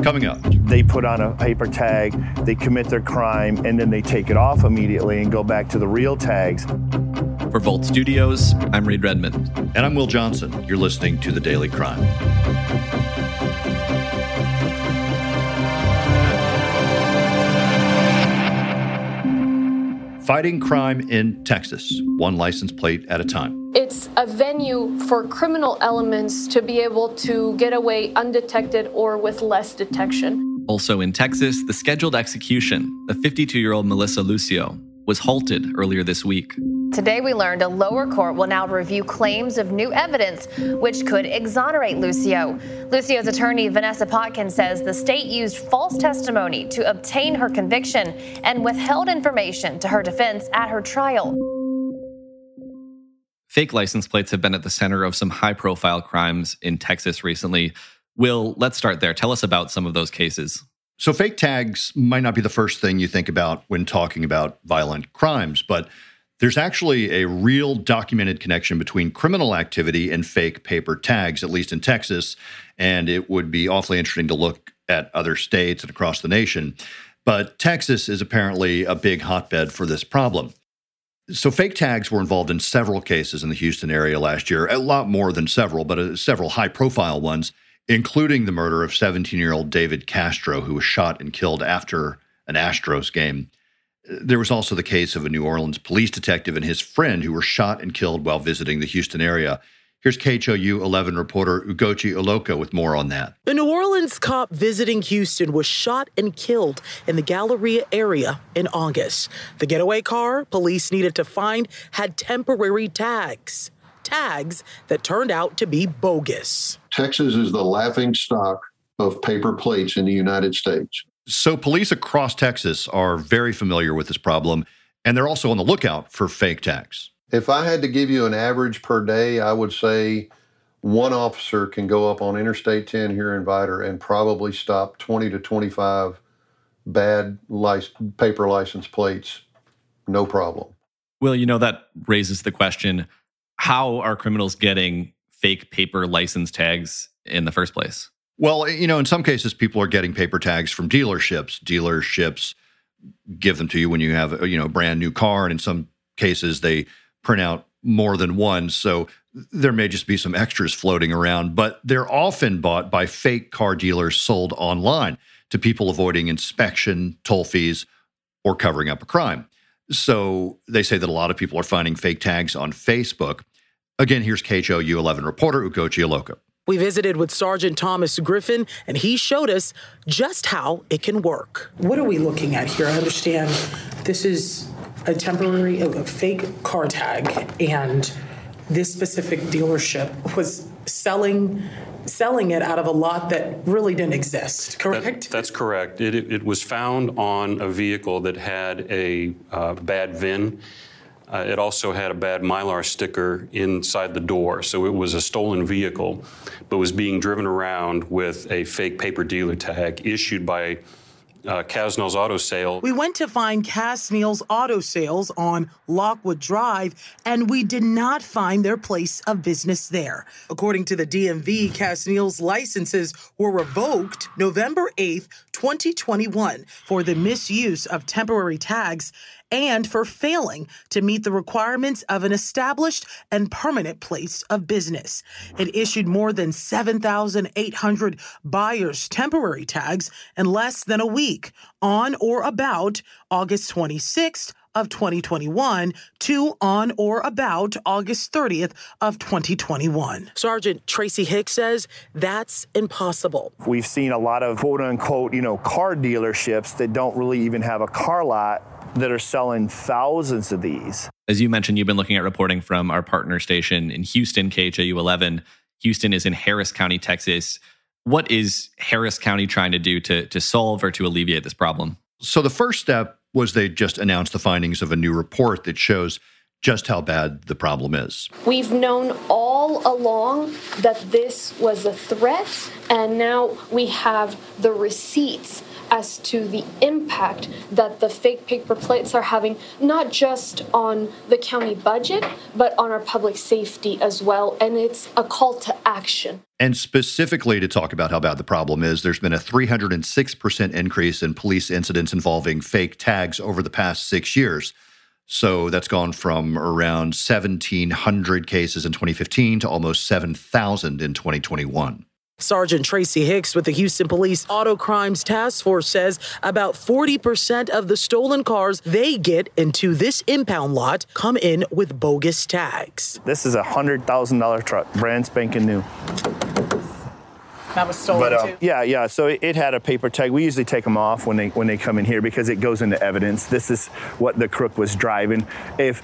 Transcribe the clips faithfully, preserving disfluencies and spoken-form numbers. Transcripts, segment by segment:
Coming up. They put on a paper tag, they commit their crime, and then they take it off immediately and go back to the real tags. For Volt Studios, I'm Reed Redmond. And I'm Will Johnson. You're listening to The Daily Crime. Fighting crime in Texas, one license plate at a time. It's a venue for criminal elements to be able to get away undetected or with less detection. Also in Texas, the scheduled execution of fifty-two-year-old Melissa Lucio was halted earlier this week. Today we learned a lower court will now review claims of new evidence which could exonerate Lucio. Lucio's attorney, Vanessa Potkin, says the state used false testimony to obtain her conviction and withheld information to her defense at her trial. Fake license plates have been at the center of some high-profile crimes in Texas recently. Will, let's start there. Tell us about some of those cases. So fake tags might not be the first thing you think about when talking about violent crimes, but there's actually a real documented connection between criminal activity and fake paper tags, at least in Texas, and it would be awfully interesting to look at other states and across the nation. But Texas is apparently a big hotbed for this problem. So fake tags were involved in several cases in the Houston area last year, a lot more than several, but uh, several high-profile ones, including the murder of seventeen-year-old David Castro, who was shot and killed after an Astros game. There was also the case of a New Orleans police detective and his friend who were shot and killed while visiting the Houston area. Here's K H O U eleven reporter Ugochi Oloka with more on that. A New Orleans cop visiting Houston was shot and killed in the Galleria area in August. The getaway car police needed to find had temporary tags. Tags that turned out to be bogus. Texas is the laughingstock of paper plates in the United States. So police across Texas are very familiar with this problem, and they're also on the lookout for fake tags. If I had to give you an average per day, I would say one officer can go up on Interstate ten here in Vidor and probably stop twenty to twenty-five bad lic- paper license plates, no problem. Well, you know, that raises the question, how are criminals getting fake paper license tags in the first place? Well, you know, in some cases, people are getting paper tags from dealerships. Dealerships give them to you when you have a, you know, brand new car. And in some cases, they print out more than one. So there may just be some extras floating around. But they're often bought by fake car dealers sold online to people avoiding inspection, toll fees, or covering up a crime. So they say that a lot of people are finding fake tags on Facebook. Again, here's K H O U eleven reporter Ugochi Oloka. We visited with Sergeant Thomas Griffin, and he showed us just how it can work. What are we looking at here? I understand this is a temporary, a fake car tag, and this specific dealership was selling selling it out of a lot that really didn't exist, correct? That, that's correct. It, it, it was found on a vehicle that had a uh, bad V I N. Uh, it also had a bad Mylar sticker inside the door, so it was a stolen vehicle, but was being driven around with a fake paper dealer tag issued by uh, Casnell's Auto Sale. We went to find Casnell's Auto Sales on Lockwood Drive, and we did not find their place of business there. According to the D M V, Casnell's licenses were revoked November eighth, twenty twenty-one for the misuse of temporary tags and for failing to meet the requirements of an established and permanent place of business. It issued more than seven thousand eight hundred buyers temporary tags in less than a week on or about August twenty-sixth of twenty twenty-one to on or about August thirtieth of twenty twenty-one. Sergeant Tracy Hicks says that's impossible. We've seen a lot of quote unquote, you know, car dealerships that don't really even have a car lot that are selling thousands of these. As you mentioned, you've been looking at reporting from our partner station in Houston, K H O U eleven. Houston is in Harris County, Texas. What is Harris County trying to do to, to solve or to alleviate this problem? So the first step was they just announced the findings of a new report that shows just how bad the problem is. We've known all along that this was a threat, and now we have the receipts as to the impact that the fake paper plates are having, not just on the county budget, but on our public safety as well. And it's a call to action. And specifically to talk about how bad the problem is, there's been a three hundred six percent increase in police incidents involving fake tags over the past six years. So that's gone from around seventeen hundred cases in twenty fifteen to almost seven thousand in twenty twenty-one. Sergeant Tracy Hicks with the Houston Police Auto Crimes Task Force says about forty percent of the stolen cars they get into this impound lot come in with bogus tags. This is a one hundred thousand dollars truck, brand spanking new. That was stolen but, uh, too? Yeah, yeah. So it had a paper tag. We usually take them off when they when they come in here because it goes into evidence. This is what the crook was driving. If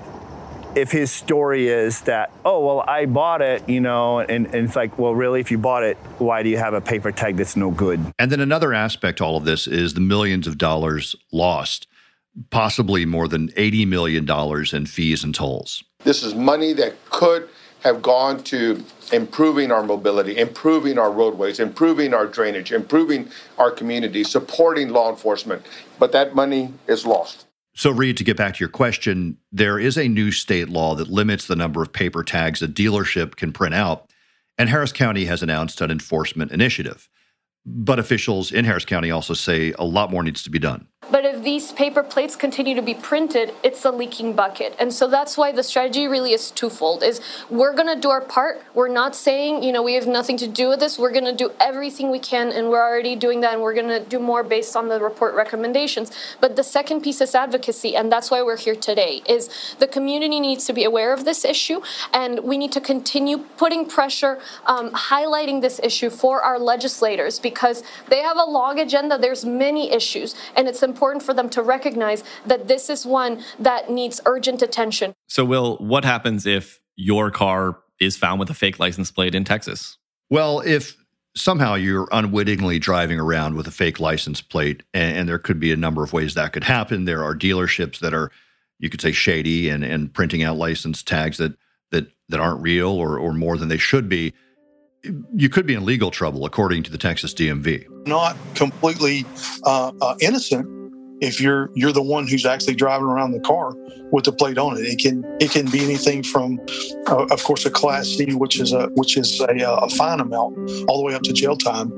if his story is that, oh, well, I bought it, you know, and, and it's like, well, really, if you bought it, why do you have a paper tag that's no good? And then another aspect to all of this is the millions of dollars lost, possibly more than eighty million dollars in fees and tolls. This is money that could have gone to improving our mobility, improving our roadways, improving our drainage, improving our community, supporting law enforcement. But that money is lost. So, Reed, to get back to your question, there is a new state law that limits the number of paper tags a dealership can print out, and Harris County has announced an enforcement initiative. But officials in Harris County also say a lot more needs to be done. But if these paper plates continue to be printed, it's a leaking bucket. And so that's why the strategy really is twofold, is we're going to do our part. We're not saying, you know, we have nothing to do with this. We're going to do everything we can, and we're already doing that, and we're going to do more based on the report recommendations. But the second piece is advocacy, and that's why we're here today, is the community needs to be aware of this issue, and we need to continue putting pressure, um, highlighting this issue for our legislators, because they have a long agenda. There's many issues, and it's important for them to recognize that this is one that needs urgent attention. So, Will, what happens if your car is found with a fake license plate in Texas? Well, if somehow you're unwittingly driving around with a fake license plate, and, and there could be a number of ways that could happen. There are dealerships that are, you could say, shady and, and printing out license tags that that that aren't real or or more than they should be. You could be in legal trouble, according to the Texas D M V. Not completely uh, uh, innocent if you're you're the one who's actually driving around the car with the plate on it. It can it can be anything from, uh, of course, a Class C, which is a which is a, a fine amount, all the way up to jail time.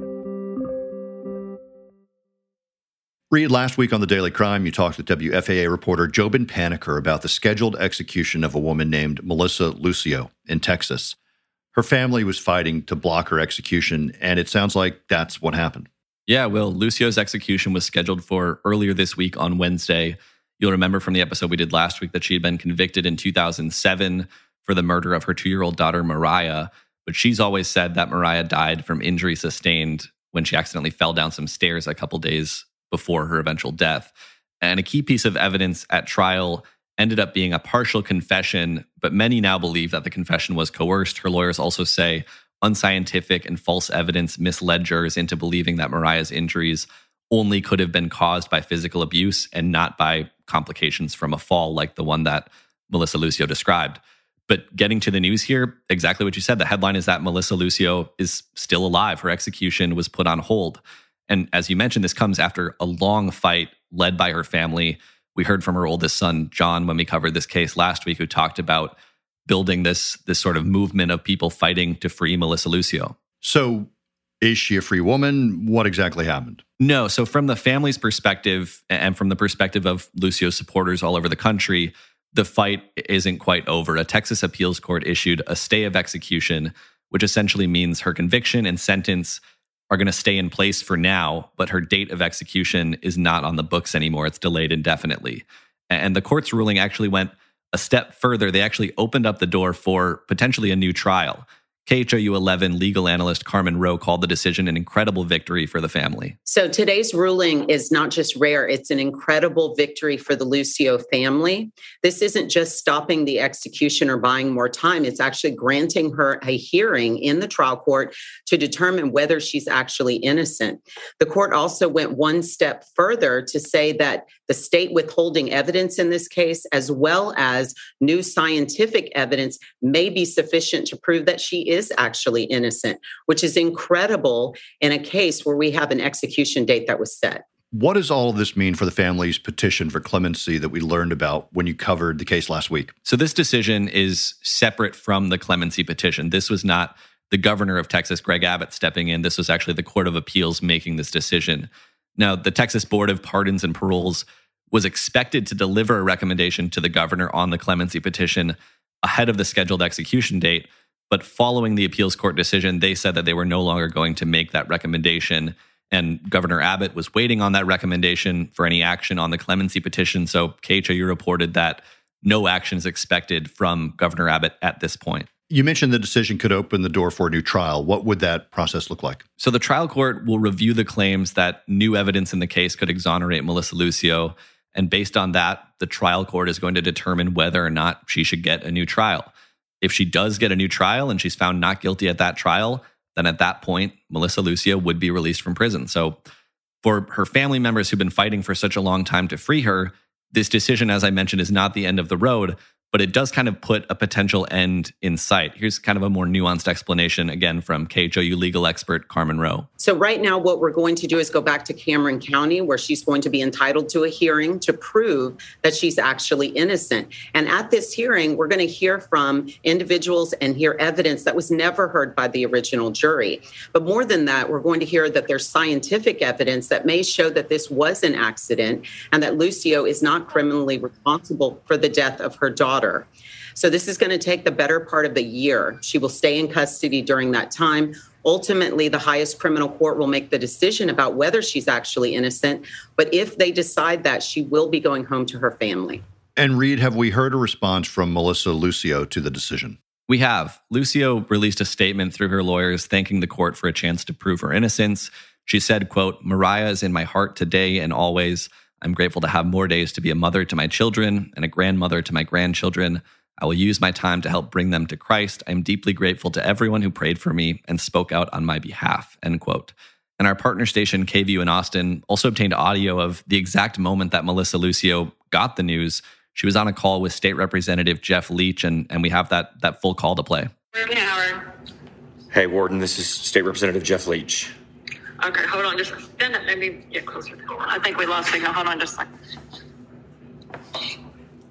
Reed, last week on The Daily Crime, you talked with W F A A reporter Jobin Paniker about the scheduled execution of a woman named Melissa Lucio in Texas. Her family was fighting to block her execution, and it sounds like that's what happened. Yeah, Will, Lucio's execution was scheduled for earlier this week on Wednesday. You'll remember from the episode we did last week that she had been convicted in two thousand seven for the murder of her two-year-old daughter, Mariah. But she's always said that Mariah died from injury sustained when she accidentally fell down some stairs a couple days before her eventual death. And a key piece of evidence at trial ended up being a partial confession, but many now believe that the confession was coerced. Her lawyers also say unscientific and false evidence misled jurors into believing that Mariah's injuries only could have been caused by physical abuse and not by complications from a fall like the one that Melissa Lucio described. But getting to the news here, exactly what you said. The headline is that Melissa Lucio is still alive. Her execution was put on hold. And as you mentioned, this comes after a long fight led by her family. We heard from her oldest son, John, when we covered this case last week, who talked about building this, this sort of movement of people fighting to free Melissa Lucio. So is she a free woman? What exactly happened? No. So from the family's perspective and from the perspective of Lucio's supporters all over the country, the fight isn't quite over. A Texas appeals court issued a stay of execution, which essentially means her conviction and sentence are going to stay in place for now, but her date of execution is not on the books anymore. It's delayed indefinitely. And the court's ruling actually went a step further. They actually opened up the door for potentially a new trial. K H O U eleven legal analyst Carmen Rowe called the decision an incredible victory for the family. So today's ruling is not just rare, it's an incredible victory for the Lucio family. This isn't just stopping the execution or buying more time. It's actually granting her a hearing in the trial court to determine whether she's actually innocent. The court also went one step further to say that the state withholding evidence in this case, as well as new scientific evidence, may be sufficient to prove that she is is actually innocent, which is incredible in a case where we have an execution date that was set. What does all of this mean for the family's petition for clemency that we learned about when you covered the case last week? So this decision is separate from the clemency petition. This was not the governor of Texas, Greg Abbott, stepping in. This was actually the Court of Appeals making this decision. Now, the Texas Board of Pardons and Paroles was expected to deliver a recommendation to the governor on the clemency petition ahead of the scheduled execution date. But following the appeals court decision, they said that they were no longer going to make that recommendation. And Governor Abbott was waiting on that recommendation for any action on the clemency petition. So K H O U reported that no action is expected from Governor Abbott at this point. You mentioned the decision could open the door for a new trial. What would that process look like? So the trial court will review the claims that new evidence in the case could exonerate Melissa Lucio. And based on that, the trial court is going to determine whether or not she should get a new trial. If she does get a new trial and she's found not guilty at that trial, then at that point, Melissa Lucio would be released from prison. So for her family members who've been fighting for such a long time to free her, this decision, as I mentioned, is not the end of the road, but it does kind of put a potential end in sight. Here's kind of a more nuanced explanation, again, from K H O U legal expert Carmen Rowe. So right now, what we're going to do is go back to Cameron County, where she's going to be entitled to a hearing to prove that she's actually innocent. And at this hearing, we're going to hear from individuals and hear evidence that was never heard by the original jury. But more than that, we're going to hear that there's scientific evidence that may show that this was an accident and that Lucio is not criminally responsible for the death of her daughter. So this is going to take the better part of the year. She will stay in custody during that time. Ultimately, the highest criminal court will make the decision about whether she's actually innocent. But if they decide that, she will be going home to her family. And Reed, have we heard a response from Melissa Lucio to the decision? We have. Lucio released a statement through her lawyers thanking the court for a chance to prove her innocence. She said, quote, "Mariah is in my heart today and always. I'm grateful to have more days to be a mother to my children and a grandmother to my grandchildren. I will use my time to help bring them to Christ. I'm deeply grateful to everyone who prayed for me and spoke out on my behalf," end quote. And our partner station, K V U in Austin, also obtained audio of the exact moment that Melissa Lucio got the news. She was on a call with State Representative Jeff Leach, and, and we have that, that full call to play. Hey, Warden, this is State Representative Jeff Leach. Okay, hold on just a second. Maybe get closer. I think we lost signal. Hold on just a second.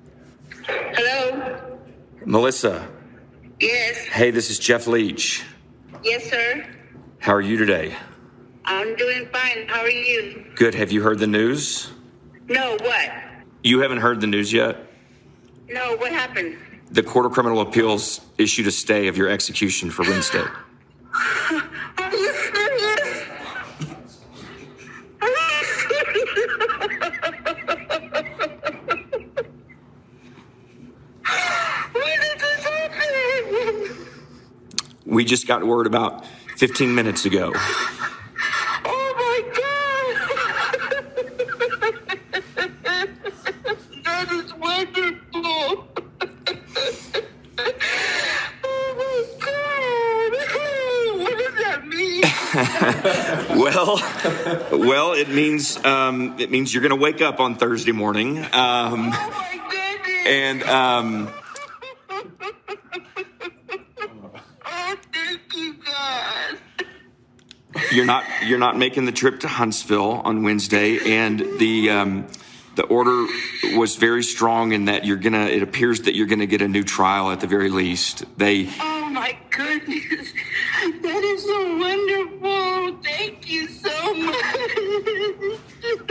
Hello? Melissa. Yes. Hey, this is Jeff Leach. Yes, sir. How are you today? I'm doing fine. How are you? Good. Have you heard the news? No, what? You haven't heard the news yet? No, what happened? The Court of Criminal Appeals issued a stay of your execution for Wednesday. Are you serious? When did this happen? We just got word about fifteen minutes ago. Oh my God! That is wonderful. Oh my God! What does that mean? well, well, it means um, it means you're going to wake up on Thursday morning. Um, oh my goodness! And um, oh, thank you, God. you're not you're not making the trip to Huntsville on Wednesday, and the um, the order was very strong in that you're gonna. It appears that you're gonna get a new trial at the very least. They. Oh my goodness, that is so wonderful. Thank you so much.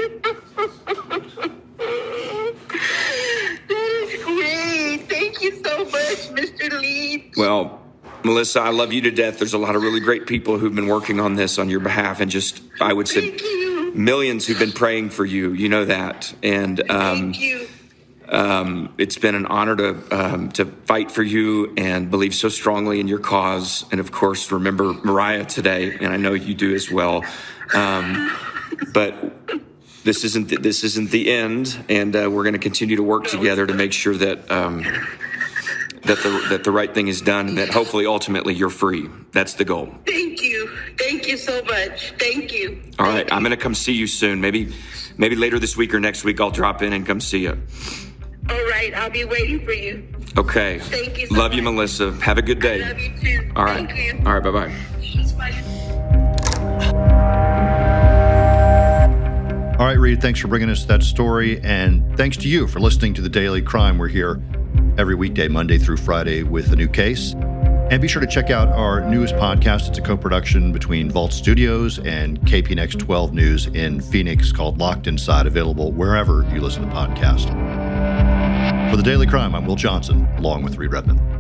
That is great. Thank you so much, Mister Leach. Well, Melissa, I love you to death. There's a lot of really great people who've been working on this on your behalf, and just, I would say, Thank you. millions who've been praying for you. You know that. And um, Thank you. Um, it's been an honor to um, to fight for you and believe so strongly in your cause. And of course, remember Mariah today, and I know you do as well. Um, but this isn't the, this isn't the end, and uh, we're going to continue to work together to make sure that um, that the that the right thing is done, and that hopefully, ultimately, you're free. That's the goal. Thank you. Thank you so much. Thank you. All right, I'm going to come see you soon. Maybe maybe later this week or next week, I'll drop in and come see you. All right, I'll be waiting for you. Okay. Thank you so Love much. you, Melissa. Have a good day. I love you too. All right. Thank you. All right. Bye-bye. All right, Reed, thanks for bringing us that story. And thanks to you for listening to The Daily Crime. We're here every weekday, Monday through Friday, with a new case. And be sure to check out our newest podcast. It's a co-production between Vault Studios and K P N X twelve News in Phoenix called Locked Inside, available wherever you listen to podcasts. For The Daily Crime, I'm Will Johnson, along with Reed Redman.